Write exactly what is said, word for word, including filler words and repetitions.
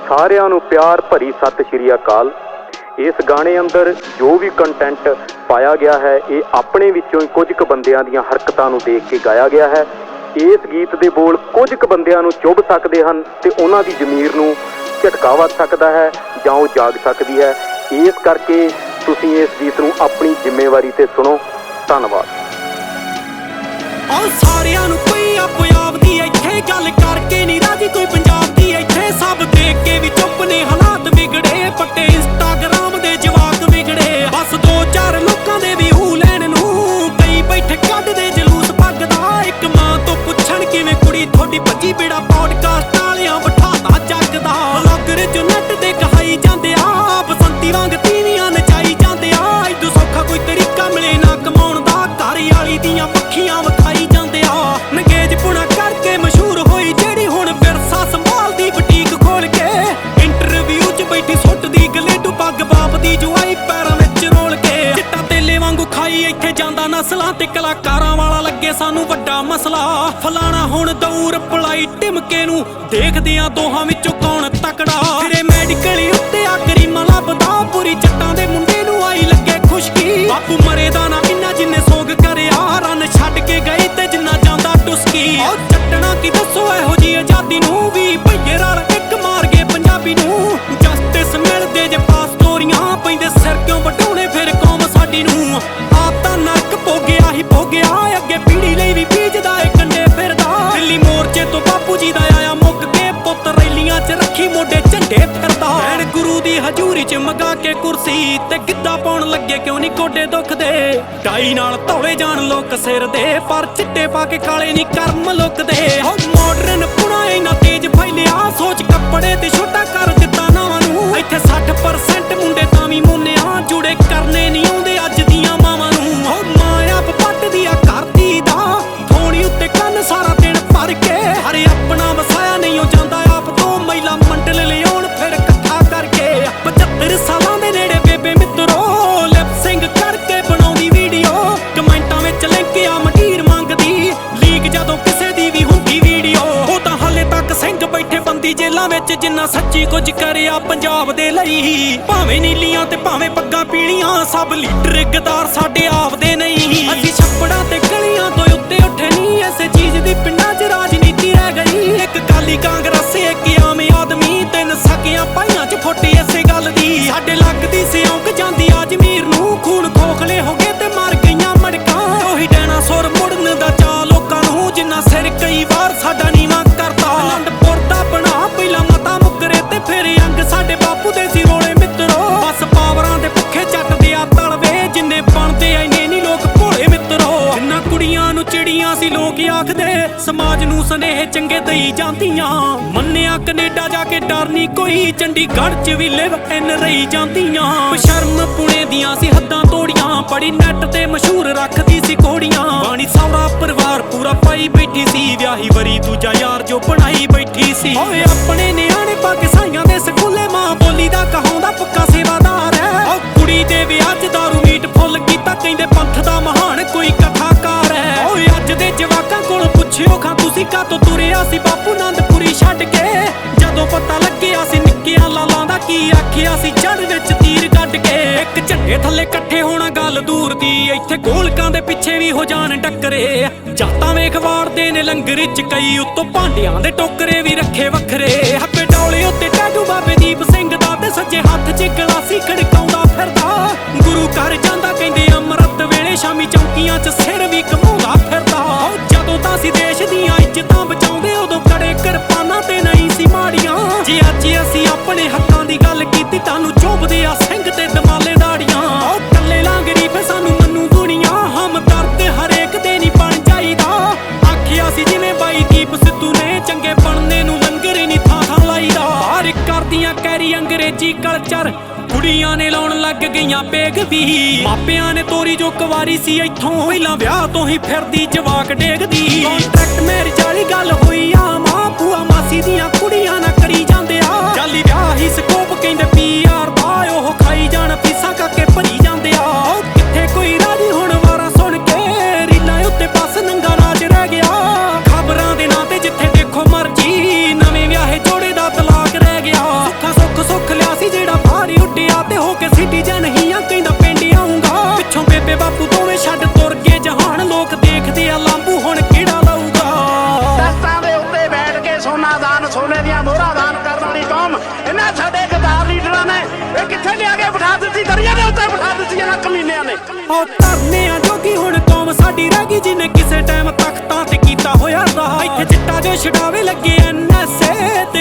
ਸਾਰਿਆਂ ਨੂੰ ਪਿਆਰ ਭਰੀ ਸਤਿ ਸ਼੍ਰੀ ਅਕਾਲ। ਇਸ ਗਾਣੇ ਅੰਦਰ ਜੋ ਵੀ ਕੰਟੈਂਟ ਪਾਇਆ ਗਿਆ ਹੈ ਇਹ ਆਪਣੇ ਵਿੱਚੋਂ ਹੀ ਕੁਝ ਕੁ ਬੰਦਿਆਂ ਦੀਆਂ ਹਰਕਤਾਂ ਨੂੰ ਦੇਖ ਕੇ ਗਾਇਆ ਗਿਆ ਹੈ। ਇਸ ਗੀਤ ਦੇ ਬੋਲ ਕੁਝ ਕੁ ਬੰਦਿਆਂ ਨੂੰ ਚੁੱਭ ਸਕਦੇ ਹਨ ਤੇ ਉਹਨਾਂ ਦੀ ਜ਼ਮੀਰ ਨੂੰ ਝਟਕਾ ਵੱਜ ਸਕਦਾ ਹੈ ਜਾਂ ਉਹ ਜਾਗ ਸਕਦੀ ਹੈ। ਇਸ ਕਰਕੇ ਤੁਸੀਂ ਇਸ ਗੀਤ ਨੂੰ ਆਪਣੀ ਜ਼ਿੰਮੇਵਾਰੀ ਤੇ ਸੁਣੋ। ਧੰਨਵਾਦ। ਸਾਰਿਆਂ ਨੂੰ ਕੋਈ ਆਪੋ ਆਪ ਦੀ ਇੱਥੇ ਗੱਲ ਕਰਕੇ ਨਹੀਂ ਰਾਜੀ, ਕੋਈ ਪੰਜਾਬ ਦੀ ਇੱਥੇ ਸਭ ਦੇਖ ਕੇ ਵੀ ਚੁੱਪ ਨੇ। ਹਾਲਾਤ ਵਿਗੜੇ ਪੱਟੇ ਇੰਸਟਾਗ੍ਰਾਮ ਦੇ ਜਵਾਕ ਵਿਗੜੇ, ਬਸ ਦੋ ਚਾਰ ਲੋਕਾਂ ਦੇ ਵੀ ਹੂ ਲੈਣ ਨੂੰ ਕਈ ਬੈਠੇ ਕੱਢਦੇ ਜਲੂਸ ਪੱਗ ਦਾ। ਇੱਕ ਮਾਂ ਤੋਂ ਪੁੱਛਣ ਕਿਵੇਂ ਕੁੜੀ ਤੁਹਾਡੀ ਭੱਜੀ ਬੇੜਾ ਪੌਡਕਾਸਟ ਵਾਲਿਆਂ ਬਿਠਾਤਾ ਜੱਗ ਦਾ। ਵਲੌਗਰ ਜੋ ਨੈਟ ਤੇ ਕਹਾਈ ਜਾਂਦੇ ਆ ਬਸੰਤੀ ਵਾਂਗ ਤੀਵੀਆਂ ਨਚਾਈ ਜਾਂਦੇ ਆ। ਇਦੋਂ ਸੌਖਾ ਕੋਈ ਤਰੀਕਾ ਮਿਲੇ ਨਾ ਕਮਾਉਣ ਦਾ, ਘਰ ਵਾਲੀ ਦੀਆਂ ਪੱਖੀਆਂ ਵਿਖਾਈ ਜਾਂਦੇ ਆ। ਨੰਗੇਜ ਪੁਣਾ ਕਰਕੇ ਮਸ਼ਹੂਰ ਹੋਈ ਜਿਹੜੀ ਹੁਣ ਵਿਰਸਾ ਸੰਭਾਲਦੀ ਬੁਟੀਕ ਖੋਲ ਕੇ। ਇੰਟਰਵਿਊ 'ਚ ਬੈਠੀ ਸੁੱਟਦੀ ਗਲੇਡੂ ਪੱਗ ਬਾਪ ਦੀ ਜੁਆਈ ਪੈਰਾਂ ਵਿੱਚ ਰੋਲ ਕੇ। ਚਿੱਟਾ ਤੇਲੇ ਵਾਂਗੂ ਖਾਈ ਇੱਥੇ ਜਾਂਦਾ ਨਸਲਾਂ ਤੇ ਕਲਾਕਾਰਾਂ ਵਾਲਾ ਲੱਗੇ ਸਾਨੂੰ ਵੱਡਾ ਮਸਲਾ। ਫਲਾਣਾ ਹੁਣ ਦਊ ਰਿਪਲਾਈ ਟਿਮਕੇ ਨੂੰ, ਦੇਖਦੇ ਆ ਦੋਹਾਂ ਵਿੱਚੋਂ ਕੌਣ ਤਕੜਾ। ਤੇਰੇ ਮੈਡੀਕਲ ਉੱਤੇ ਆ ਕਰੀਮਾਂ ਲੱਭਦਾ, ਪੂਰੀ ਜੱਟਾਂ ਦੇ ਮੁੰਡੇ ਨੂੰ ਆਈ ਲੱਗੇ ਖੁਸ਼ਕੀ। ਬਾਪੂ ਮਰੇ ਦਾ ਨਾ ਇੰਨਾ ਜਿੰਨੇ ਸੋਗ ਕਰਿਆ, ਰਨ ਛੱਡ ਕੇ ਗਈ ਤੇ ਜਿੰਨਾ ਜਾਂਦਾ ਟੁਸਕੀ। ਉਹ ਚੱਟਣਾ ਕੀ ਦੱਸੋ ਇਹੋ ਜੀ ਆਜ਼ਾਦੀ ਨੂੰ ਵੀ, ਭਈਏ ਰਲ ਇੱਕ ਮਾਰ ਗਏ ਪੰਜਾਬੀ ਨੂੰ। ਜਸਟਿਸ ਮਿਲਦੇ ਜੇ ਪਾਸ ਸਟੋਰੀਆਂ ਪੈਂਦੇ ਸਿਰ ਕਿਉਂ ਵਟਾਉਣੇ ਫਿਰ ਕੌਮ ਸਾਡੀ ਨੂੰ। ਆਪ ਤਾਂ ਨਰਕ ਭੋਗਿਆ ਹੀ ਭੋਗਿਆ, ਅੱਗੇ ਪੀੜੀ ਲਈ ਵੀ ਬੀਜਦਾ ਏ ਕੰਡੇ ਫਿਰਦਾ। ਦਿੱਲੀ ਮੋਰਚੇ ਤੋਂ ਬਾਪੂ ਜੀ ਦਾ ਆਇਆ ਮੁੱਕ ਕੇ, ਪੁੱਤ ਰੈਲੀਆਂ 'ਚ ਰੱਖੀ ਮੋਢੇ ਝੰਡੇ ਫਿਰਦਾ। ਐਨ ਗੁਰੂ ਦੀ ਹਜ਼ੂਰੀ 'ਚ ਮਗਾ ਕੇ ਕੁਰਸੀ ਤੇ ਗਿੱਧਾ ਪਾਉਣ ਲੱਗੇ ਕਿਉਂ ਨਹੀਂ ਗੋਡੇ ਦੁਖਦੇ। ਡਾਈ ਨਾਲ ਧੌਲੇ ਜਾਣ ਲੋਕ ਸਿਰ ਦੇ, ਪਰ ਚਿੱਟੇ ਪਾ ਕੇ ਕਾਲੇ ਨਹੀਂ ਕਰਮ ਲੁਕਦੇ। ਹੋ ਮਾਡਰਨ ਪੁਣਾ ਇੰਨਾ ਤੇਜ਼ ਫੈਲਿਆ, ਸੋਚ ਕੱਪੜੇ ਤੇ ਛੋਟਾ ਕਰ ਦਿੱਤਾ ਨਾਵਾਂ ਨੂੰ। ਇੱਥੇ ਸੱਠ ਪਰਸੈਂਟ ਮੁੰਡੇ ਤਾਂ ਵੀ ਮੁੰਨਿਆ, ਜੁੜੇ ਕਰਨੇ ਨਹੀਂ ਆਉਂਦੇ ਅੱਜ ਦੀਆਂ ਮਾਵਾਂ ਨੂੰ। ਹੋ ਮਾਂ ਆਪ ਪੱਟਦੀ ਆ ਕਰਦੀ ਦਾ, ਥੋੜੀ ਉੱਤੇ ਕੰਨ ਸਾਰਾ ਦਿਨ ਭਰ ਕੇ। ਹਰੇ ਆਪਣਾ ਵਸਾਇਆ ਨਹੀਂ ਉਹ ਜਾਂਦਾ ਆਪ ਤੋਂ, ਮਹਿਲਾ ਮੰਡਲ ਲਿਆਉਣ ਫਿਰ ਇਕੱਠਾ ਕਰਕੇ। ਪਝੱਤਰ ਸਾਲਾਂ ਦੇ ਨੇੜੇ ਬੇਬੇ ਮਿੱਤਰੋ, ਲਿਪ ਸਿੰਘ ਕਰਕੇ ਬਣਾਉਂਦੀ ਵੀਡੀਓ। ਕਮੈਂਟਾਂ ਵਿੱਚ ਲਿੰਕ ਆ ਮੰਡੀਰ ਮੰਗਦੀ, ਲੀਕ ਜਦੋਂ ਕਿਸੇ ਦੀ ਵੀ ਹੁੰਦੀ ਵੀਡੀਓ। ਉਹ ਤਾਂ ਹਾਲੇ ਤੱਕ ਸਿੰਘ ਬੈਠੇ ਬੰਦੀ ਜੇਲਾਂ ਵਿੱਚ, ਜਿੰਨਾ ਸੱਚੀ ਕੁਝ ਕਰਿਆ ਪੰਜਾਬ ਦੇ ਲਈ। ਭਾਵੇਂ ਨੀਲੀਆਂ ਤੇ ਭਾਵੇਂ ਪੱਗਾਂ ਪੀਲੀਆਂ, ਸਭ ਲੀਡਰ ਗਦਾਰ ਸਾਡੇ ਆਪਦੇ ਨਹੀਂ। ਅਸੀਂ ਛੱਪੜਾਂ ਤੇ ਗਲੀਆਂ ਤੋਂ ਉੱਤੇ ਉੱਠੇ ਨਹੀਂ, ਐਸੇ ਚੀਜ਼ ਦੀ ਪਿੰਡਾਂ 'ਚ ਰਾਜਨੀਤੀ ਰਹਿ ਗਈ। ਇੱਕ ਕਾਲੀ ਕਾਂਗਰਸ ਇੱਕ ਆਮ ਆਦਮੀ, ਤਿੰਨ ਸਕੀਆਂ ਪਾਈਆਂ 'ਚ ਫੁੱਟੀ ਇਸੇ ਗੱਲ ਦੀ। ਸਾਡੇ ਲੱਗਦੀ ਸਿਉਂਕ ਜਾਂਦੀ ਆ ਜ਼ਮੀਰ ਨੂੰ, ਖੂਨ ਖੋਖਲੇ ਹੋ ਗਏ ਤੇ ਮਰ ਗਈਆਂ ਮੜਕਾਂ। ਉਹੀ ਡਾਇਨਾਸੌਰ ਮੁੜਨ ਦਾ ਚਾਅ ਲੋਕਾਂ ਨੂੰ, ਜਿੰਨਾ ਸਿਰ ਕਈ ਵਾਰ ਸਾਡਾ ਨੀਵਾਂ ਕਰਤਾ। ਅਨੰਦਪੁਰ ਦਾ ਬਣਾ ਪਹਿਲਾਂ ਮਤਾ ਮੁੱਕਰੇ ਤੇ ਫਿਰ ਅੰਗ ਸਾਡੇ ਬਾਪੂ ਦੇ ਸੀ ਰੋਲੇ ਮਿੱਤਰੋ। ਬਸ ਪਾਵਰਾਂ ਦੇ ਭੁੱਖੇ ਚੱਟਦੇ ਆ ਤਲਵੇ, ਜਿੰਨੇ ਬਣਦੇ ਇੰਨੇ ਨਹੀਂ ਲੋਕ ਭੋਲੇ ਮਿੱਤਰੋ। ਜਿੰਨਾ ਕੁੜੀਆਂ ਨੂੰ ਚਿੜੀਆਂ ਸੀ ਲੋਕ ਆਖਦੇ, ਸਮਾਜ ਨੂੰ ਸੁਨੇਹੇ ਚੰਗੇ ਦਈ ਜਾਂਦੀਆਂ। ਮੰਨਿਆ ਕੈਨੇਡਾ ਜਾ ਕੇ ਡਰ ਨਹੀਂ ਕੋਈ, ਚੰਡੀਗੜ੍ਹ 'ਚ ਵੀ ਲਿਵ ਇਨ ਰਹੀ ਜਾਂਦੀਆਂ। ਬਸ਼ਰਮ ਪੁਣੇ ਦੀਆਂ ਸੀ ਹੱਦਾਂ ਤੋੜੀਆਂ, ਬੜੀ ਨੈਟ ਤੇ ਮਸ਼ਹੂਰ ਰੱਖਦੀ ਸੀ ਘੋੜੀਆਂ। ਬਾਣੀ ਸੌਰਾ ਪਰਿਵਾਰ ਪੂਰਾ ਪਾਈ ਬੈਠੀ ਸੀ, ਵਿਆਹੀ ਵਰੀ ਦੂਜਾ ਯਾਰ ਜੋ ਬਣਾਈ ਬੈਠੀ ਸੀ। ਓਏ ਆਪਣੇ ਨਿਆਣੇ ਪਾ ਕੇ ਸਾਈਆਂ ਦੇ ਸਕੂਲੇ, ਮਾਂ ਬੋਲੀ ਦਾ ਕਹਾਉਂਦਾ ਪੱਕਾ ਸੇਵਾਦਾਰ ਹੈ। ਓ ਕੁੜੀ ਦੇ ਵਿਆਹ 'ਚ ਦਾਰੂ ਮੀਟ ਫੁੱਲ ਕੀਤਾ, ਕਹਿੰਦੇ ਪੰਥ ਦਾ ਮਹਾਨ ਕੋਈ ਕਥਾਕਾਰ ਹੈ। ਓਏ ਅੱਜ ਦੇ ਜਵਾਕਾਂ ਕੋਲ ਪੁੱਛਿਓ ਖਾਂ ਤੁਸੀਂ ਕਾਹਤੋਂ ਤੁਰਿਆ ਸੀ ਬਾਪੂ ਆਨੰਦਪੁਰੀ ਛੱਡ ਕੇ। ਜਦੋਂ ਪਤਾ ਲੱਗਿਆ ਸੀ ਨਿੱਕਿਆਂ ਲਾਲਾਂ ਦਾ, ਕੀ ਆਖਿਆ ਸੀ ਜੜ ਵਿੱਚ ਤੀਰ ਕੱਢ ਕੇ। ਇੱਕ ਝੰਡੇ ਥੱਲੇ ਇਕੱਠੇ ਹੋਣਾ ਗੱਲ ਦੂਰ ਦੀ, ਇੱਥੇ ਗੋਲਕਾਂ ਦੇ ਪਿੱਛੇ ਵੀ ਹੋ ਜਾਣ ਟੱਕਰੇ। ਜਾਤਾਂ ਵੇਖ ਵਾਰਦੇ ਨੇ ਲੰਗਰ 'ਚ ਕਈ, ਉੱਤੋਂ ਭਾਂਡਿਆਂ ਦੇ ਟੋਕਰੇ ਵੀ ਰੱਖੇ ਵੱਖਰੇ। ਹੱਬੇ ਡੌਲੇ ਉੱਤੇ ਟੈਟੂ ਬਾਬੇ ਦੀਪ ਸਿੰਘ ਦਾ, ਤੇ ਸੱਜੇ ਹੱਥ 'ਚ ਗਲਾਸੀ ਖੜਕਾਉਂਦਾ ਫਿਰਦਾ। ਗੁਰੂ ਘਰ ਜਾਂਦਾ ਕਹਿੰਦੇ ਅੰਮ੍ਰਿਤ ਵੇਲੇ, ਸ਼ਾਮੀ ਚੌਂਕੀਆਂ 'ਚ ਸਿਰ ਵੀ ਘਮਾਉਂਦਾ ਫਿਰਦਾ। ਜਦੋਂ ਤਾਂ ਅਸੀਂ ਦੇਸ਼ ਦੀਆਂ ਇੱਜ਼ਤਾਂ ਬਚਾਉਂਦੇ, ਉਦੋਂ ਕੜੇ ਕਿਰਪਾਨਾਂ ਤੇ ਨਹੀਂ ਸੀ ਮਾੜੀਆਂ। ਜੇ ਅੱਜ ਅਸੀਂ ਆਪਣੇ ਹੱਕਾਂ ਦੀ ਗੱਲ ਕੀਤੀ, ਤੁਹਾਨੂੰ ਚੁੱਭਦੇ ਆ ਸਿੰਘ ਤੇ ਦਮਾਲੇ ਦਾੜੀਆਂ। ਉਹ ਕੱਲੇ ਲਾਂਗਰੀ ਫੇ ਸਾਨੂੰ ਮੰਨੂ ਦੁਨੀਆ, ਹਮਦਰਦ ਹਰੇਕ ਦੇ ਨਹੀਂ ਬਣ ਜਾਈਦਾ। ਆਖਿਆ ਸੀ ਜਿਵੇਂ ਬਾਈ ਦੀਪ ਸਿੱਧੂ ਨੇ, ਚੰਗੇ ਬਣਨੇ ਨੂੰ ਲੰਗਰ ਨਹੀਂ ਥਾਂ ਥਾਂ ਲਾਈਦਾ। ਹਰ ਕਰਦੀਆਂ ਕੈਰੀ ਅੰਗਰੇਜ਼ੀ ਕਲਚਰ, ਕੁੜੀਆਂ ਨੇ ਲਾਉਣ ਲੱਗ ਗਈਆਂ ਪੇਗ ਵੀ। ਮਾਪਿਆਂ ਨੇ ਤੋਰੀ ਜੋ ਕੁਵਾਰੀ ਸੀ ਇੱਥੋਂ, ਪਹਿਲਾਂ ਵਿਆਹ ਤੋਂ ਹੀ ਫਿਰਦੀ ਜਵਾਕ ਡੇਗਦੀ। ਕੰਟਰੈਕਟ ਮੈਰਿਜ ਵਾਲੀ ਗੱਲ ਹੋਈ ਆ, ਮਾਂ ਭੂਆ ਮਾਸੀ ਦੀਆਂ ਕੁੜੀਆਂ ਨਾ ਕਰੀ ਜਾਂਦੇ ਆ। ਜਾਲੀ ਵਿਆਹ ਹੀ ਸਕੋਪ ਕਹਿੰਦੇ ਪੀ ਆਰ ਦਾ, ਉਹ ਖਾਈ ਜਾਣ ਫੀਸਾਂ ਕਾਕੇ ਭਰੀ ਜਾਂਦੇ ਆ। ਉਹ ਕਿੱਥੇ ਕੋਈ ਰਾਜੀ ਹੁਣ ਵਾਰਾ ਸੁਣ ਕੇ, ਰੀਲਾਂ ਉੱਤੇ ਬਸ ਨੰਗਾ ਨਾਚ ਰਹਿ ਗਿਆ। ਖਬਰਾਂ ਦੇ ਨਾਂ ਤੇ ਜਿੱਥੇ ਦੇਖੋ ਮਰਜੀ, ਨਵੇਂ ਵਿਆਹੇ ਜੋੜੇ ਦਾ ਤਲਾਕ ਰਹਿ ਗਿਆ। ਸੋਨੇ ਦੀਆਂ ਮੋਹਰਾਂ ਦਾਨ ਕਰਨ ਵਾਲੀ ਕੌਮ ਇਹਨਾਂ ਸਾਡੇ ਗਦਾਰ ਲੀਡਰਾਂ ਨੇ ਇਹ ਕਿੱਥੇ ਲਿਆ ਕੇ ਬਿਠਾ ਦਿੱਤੀ, ਦਰਿਆ ਦੇ ਉੱਤੇ ਬਿਠਾ ਦਿੱਤੀ ਇਹਨਾਂ ਕਮੀਨਿਆਂ ਨੇ। ਉਹ ਧਰਨੇ ਆ ਜੋਗੀ ਹੁਣ ਕੌਮ ਸਾਡੀ ਰਹਿ ਗਈ ਜਿਹਨੇ ਕਿਸੇ ਟਾਈਮ ਤਖਤਾਂ ਤੇ ਕੀਤਾ ਹੋਇਆ ਰਾਹ। ਇੱਥੇ ਚਿੱਟਾ ਜੋ ਛਡਾਵੇ ਲੱਗੇ ਐਨ ਐਸ ਏ